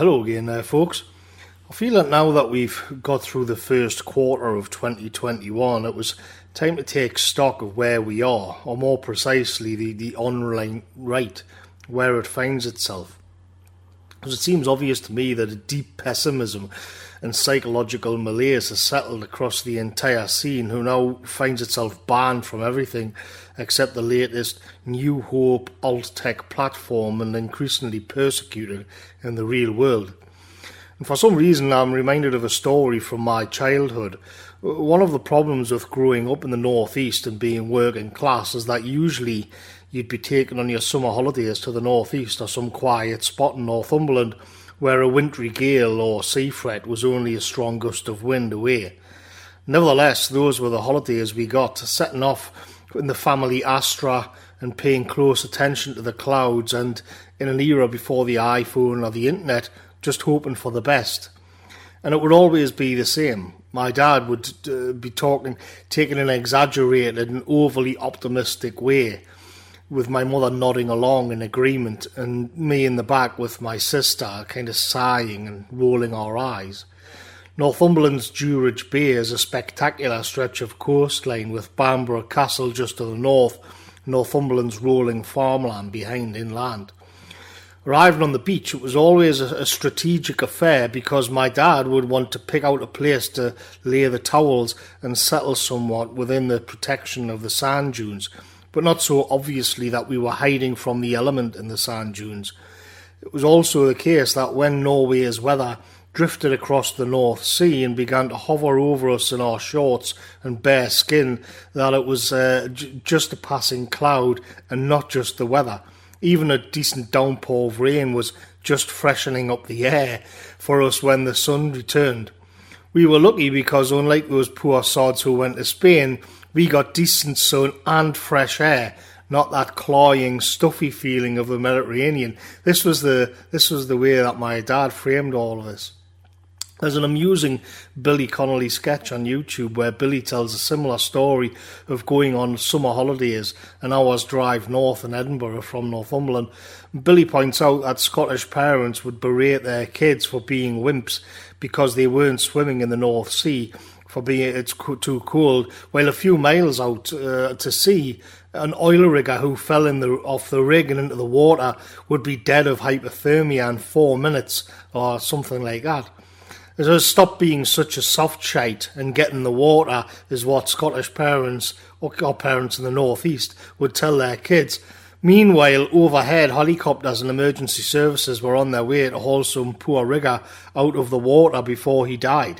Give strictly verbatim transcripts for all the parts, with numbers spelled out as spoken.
hello again there, folks. I feel that now that we've got through the first quarter of twenty twenty-one, it was time to take stock of where we are, or more precisely, the, the online right, where it finds itself. Because it seems obvious to me that a deep pessimism and psychological malaise has settled across the entire scene, who now finds itself banned from everything except the latest New Hope alt-tech platform and increasingly persecuted in the real world. And for some reason I'm reminded of a story from my childhood. One of the problems with growing up in the northeast and being working class is that usually you'd be taken on your summer holidays to the northeast or some quiet spot in Northumberland where a wintry gale or sea fret was only a strong gust of wind away. Nevertheless, those were the holidays we got, setting off in the family Astra and paying close attention to the clouds, and in an era before the iPhone or the internet, just hoping for the best. And it would always be the same. My dad would uh, be talking, taking an exaggerated and overly optimistic way, with my mother nodding along in agreement, and me in the back with my sister kind of sighing and rolling our eyes. Northumberland's Dewridge Bay is a spectacular stretch of coastline, with Bamborough Castle just to the north, Northumberland's rolling farmland behind inland. Arriving on the beach, it was always a, a strategic affair, because my dad would want to pick out a place to lay the towels and settle somewhat within the protection of the sand dunes, but not so obviously that we were hiding from the element in the sand dunes. It was also the case that when Norway's weather drifted across the North Sea and began to hover over us in our shorts and bare skin, that it was uh, j- just a passing cloud and not just the weather. Even a decent downpour of rain was just freshening up the air for us when the sun returned. We were lucky because, unlike those poor sods who went to Spain, we got decent sun and fresh air, not that cloying, stuffy feeling of the Mediterranean. This was the this was the way that my dad framed all of this. There's an amusing Billy Connolly sketch on YouTube where Billy tells a similar story of going on summer holidays an hour's drive north in Edinburgh from Northumberland. Billy points out that Scottish parents would berate their kids for being wimps because they weren't swimming in the North Sea, for being it's too cold, while a few miles out uh, to sea, an oil rigger who fell in the off the rig and into the water would be dead of hypothermia in four minutes or something like that. So stop being such a soft shite and get in the water is what Scottish parents or parents in the northeast would tell their kids. Meanwhile, overhead, helicopters and emergency services were on their way to haul some poor rigger out of the water before he died.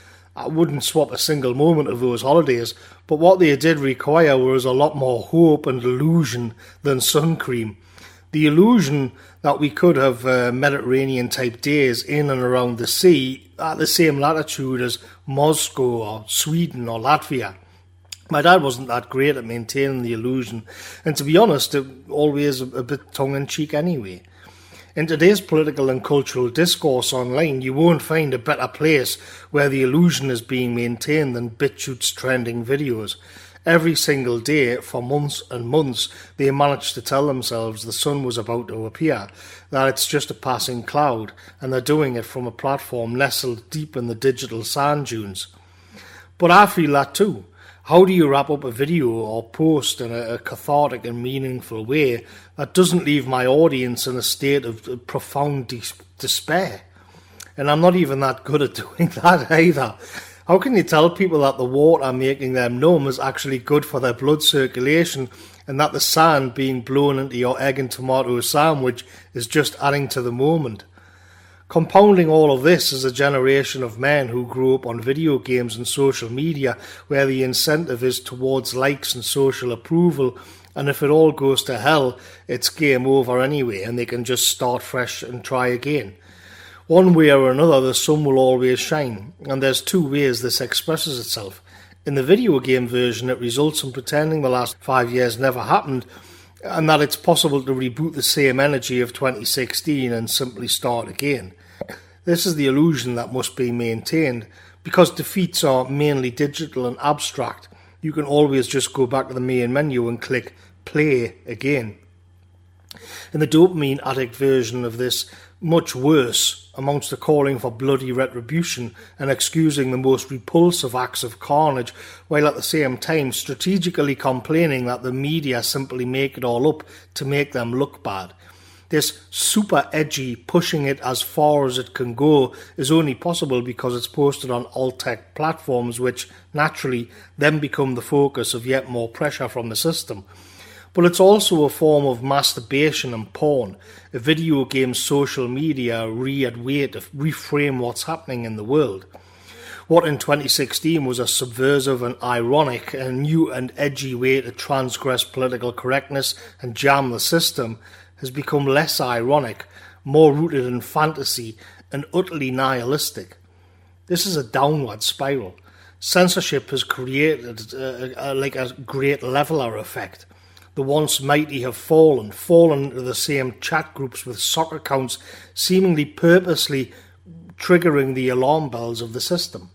I wouldn't swap a single moment of those holidays, but what they did require was a lot more hope and illusion than sun cream. The illusion that we could have uh, Mediterranean-type days in and around the sea at the same latitude as Moscow or Sweden or Latvia. My dad wasn't that great at maintaining the illusion, and to be honest, it always a, a bit tongue-in-cheek anyway. In today's political and cultural discourse online, you won't find a better place where the illusion is being maintained than BitChute's trending videos. Every single day, for months and months, they managed to tell themselves the sun was about to appear, that it's just a passing cloud, and they're doing it from a platform nestled deep in the digital sand dunes. But I feel that too. How do you wrap up a video or post in a, a cathartic and meaningful way that doesn't leave my audience in a state of profound de- despair? And I'm not even that good at doing that either. How can you tell people that the water making them numb is actually good for their blood circulation, and that the sand being blown into your egg and tomato sandwich is just adding to the moment? Compounding all of this is a generation of men who grew up on video games and social media, where the incentive is towards likes and social approval, and if it all goes to hell, it's game over anyway, and they can just start fresh and try again. One way or another, the sun will always shine, and there's two ways this expresses itself. In the video game version, it results in pretending the last five years never happened, and that it's possible to reboot the same energy of twenty sixteen and simply start again. This is the illusion that must be maintained. Because defeats are mainly digital and abstract, you can always just go back to the main menu and click play again. In the dopamine addict version of this, much worse amounts to calling for bloody retribution and excusing the most repulsive acts of carnage, while at the same time strategically complaining that the media simply make it all up to make them look bad. This super edgy pushing it as far as it can go is only possible because it's posted on alt-tech platforms, which naturally then become the focus of yet more pressure from the system. But it's also a form of masturbation and porn. A video game's social media reared way to reframe what's happening in the world. What in twenty sixteen was a subversive and ironic and new and edgy way to transgress political correctness and jam the system has become less ironic, more rooted in fantasy and utterly nihilistic. This is a downward spiral. Censorship has created a, a, like a great leveler effect. The once mighty have fallen, fallen into the same chat groups with soccer accounts, seemingly purposely triggering the alarm bells of the system.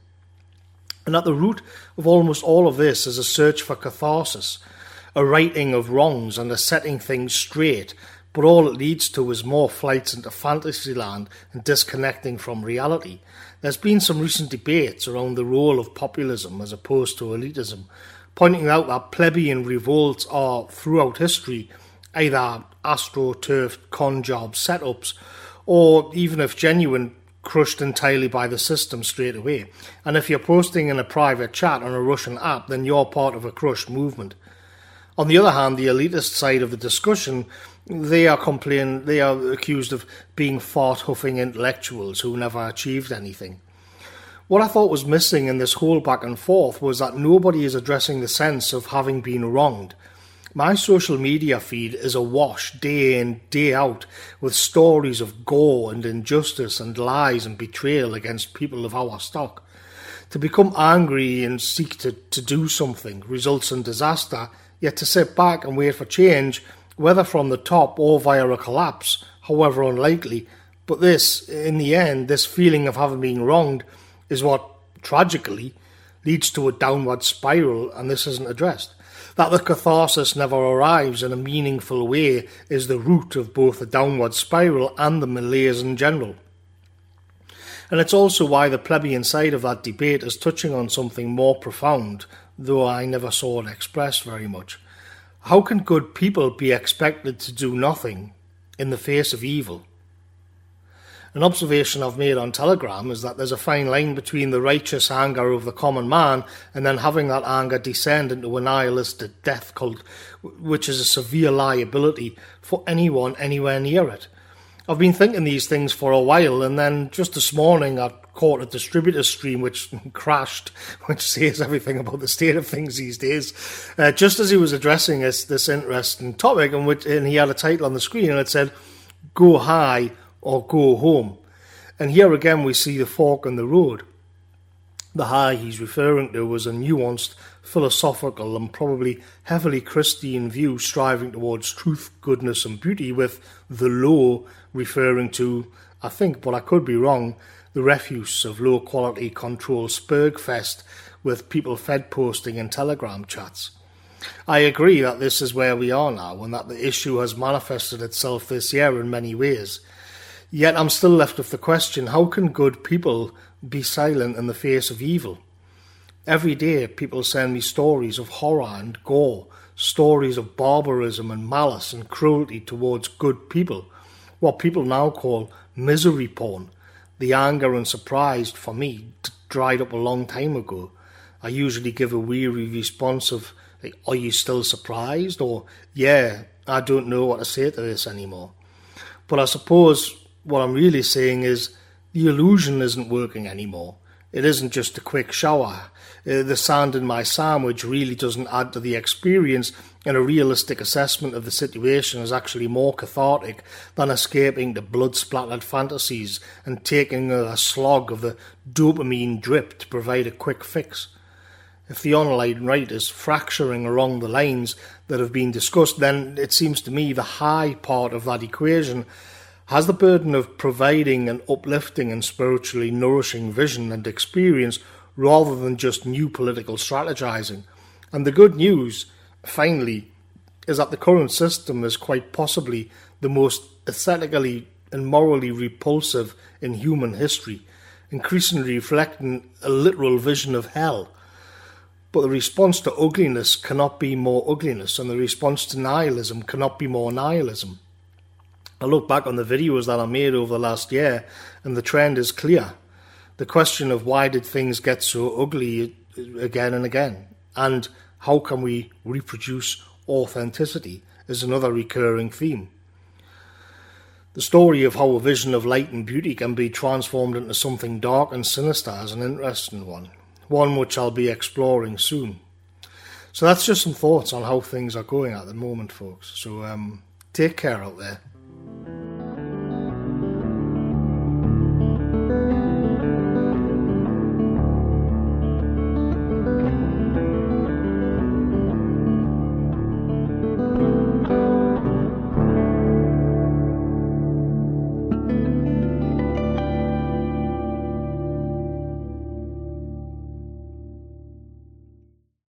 And at the root of almost all of this is a search for catharsis, a righting of wrongs and a setting things straight, but all it leads to is more flights into fantasyland and disconnecting from reality. There's been some recent debates around the role of populism as opposed to elitism, pointing out that plebeian revolts are, throughout history, either astroturfed con job setups, or, even if genuine, crushed entirely by the system straight away. And if you're posting in a private chat on a Russian app, then you're part of a crushed movement. On the other hand, the elitist side of the discussion, they are complain, they are accused of being fart-huffing intellectuals who never achieved anything. What I thought was missing in this whole back and forth was that nobody is addressing the sense of having been wronged. My social media feed is awash day in, day out with stories of gore and injustice and lies and betrayal against people of our stock. To become angry and seek to, to do something results in disaster, yet to sit back and wait for change, whether from the top or via a collapse, however unlikely, but this, in the end, this feeling of having been wronged, is what, tragically, leads to a downward spiral, and this isn't addressed. That the catharsis never arrives in a meaningful way is the root of both the downward spiral and the malaise in general. And it's also why the plebeian side of that debate is touching on something more profound, though I never saw it expressed very much. How can good people be expected to do nothing in the face of evil? An observation I've made on Telegram is that there's a fine line between the righteous anger of the common man and then having that anger descend into a nihilistic death cult, which is a severe liability for anyone anywhere near it. I've been thinking these things for a while, and then just this morning I caught a distributor stream which crashed, which says everything about the state of things these days. Uh, just as he was addressing this, this interesting topic, and, which, and he had a title on the screen and it said, "Go high or go home." And here again we see the fork in the road. The high he's referring to was a nuanced, philosophical and probably heavily Christian view striving towards truth, goodness and beauty, with the low referring to, I think, but I could be wrong, the refuse of low-quality control Spurgfest with people fed posting in Telegram chats. I agree that this is where we are now and that the issue has manifested itself this year in many ways. Yet I'm still left with the question, how can good people be silent in the face of evil? Every day people send me stories of horror and gore, stories of barbarism and malice and cruelty towards good people, what people now call misery porn. The anger and surprise, for me, dried up a long time ago. I usually give a weary response of, "Are you still surprised?" or, "Yeah, I don't know what to say to this anymore." But I suppose what I'm really saying is the illusion isn't working anymore. It isn't just a quick shower. Uh, the sand in my sandwich really doesn't add to the experience, and a realistic assessment of the situation is actually more cathartic than escaping the blood-splattered fantasies and taking a slog of the dopamine drip to provide a quick fix. If the online right is fracturing along the lines that have been discussed, then it seems to me the high part of that equation has the burden of providing an uplifting and spiritually nourishing vision and experience rather than just new political strategizing. And the good news, finally, is that the current system is quite possibly the most aesthetically and morally repulsive in human history, increasingly reflecting a literal vision of hell. But the response to ugliness cannot be more ugliness, and the response to nihilism cannot be more nihilism. I look back on the videos that I made over the last year, and the trend is clear. The question of why did things get so ugly again and again, and how can we reproduce authenticity, is another recurring theme. The story of how a vision of light and beauty can be transformed into something dark and sinister is an interesting one, one which I'll be exploring soon. So that's just some thoughts on how things are going at the moment, folks. So um, take care out there.